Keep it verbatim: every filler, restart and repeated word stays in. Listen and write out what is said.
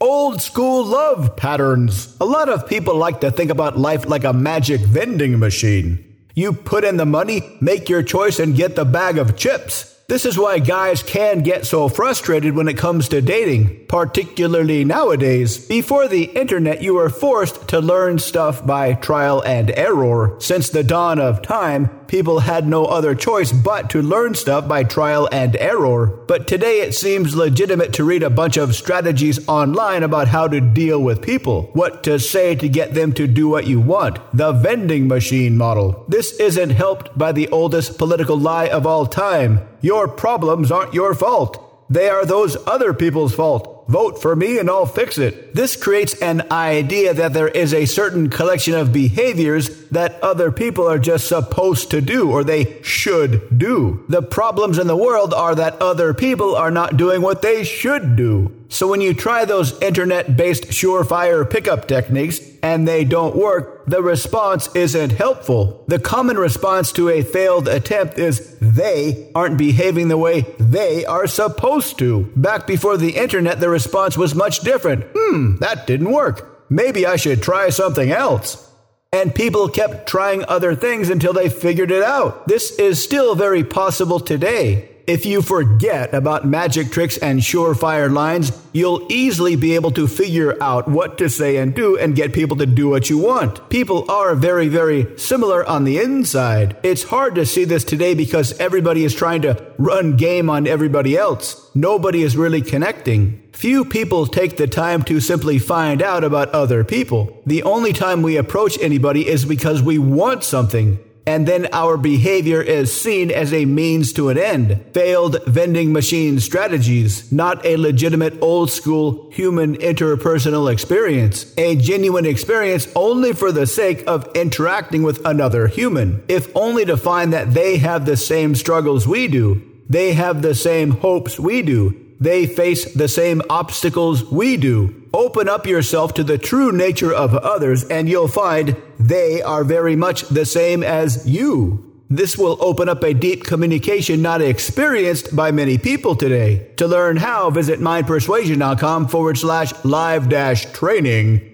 Old school love patterns. A lot of people like to think about life like a magic vending machine. You put in the money, make your choice, and get the bag of chips. This is why guys can get so frustrated when it comes to dating, particularly nowadays. Before the internet, you were forced to learn stuff by trial and error. Since the dawn of time, people had no other choice but to learn stuff by trial and error. But today it seems legitimate to read a bunch of strategies online about how to deal with people, what to say to get them to do what you want, the vending machine model. This isn't helped by the oldest political lie of all time. Your problems aren't your fault. They are those other people's fault. Vote for me and I'll fix it. This creates an idea that there is a certain collection of behaviors that other people are just supposed to do or they should do. The problems in the world are that other people are not doing what they should do. So when you try those internet-based surefire pickup techniques and they don't work, the response isn't helpful. The common response to a failed attempt is they aren't behaving the way they are supposed to. Back before the internet, the response was much different. Hmm, that didn't work. Maybe I should try something else. And people kept trying other things until they figured it out. This is still very possible today. If you forget about magic tricks and surefire lines, you'll easily be able to figure out what to say and do and get people to do what you want. People are very, very similar on the inside. It's hard to see this today because everybody is trying to run game on everybody else. Nobody is really connecting. Few people take the time to simply find out about other people. The only time we approach anybody is because we want something. And then our behavior is seen as a means to an end. Failed vending machine strategies, not a legitimate old school human interpersonal experience. A genuine experience only for the sake of interacting with another human, if only to find that they have the same struggles we do. They have the same hopes we do. They face the same obstacles we do. Open up yourself to the true nature of others and you'll find they are very much the same as you. This will open up a deep communication not experienced by many people today. To learn how, visit mindpersuasion.com forward slash live dash training.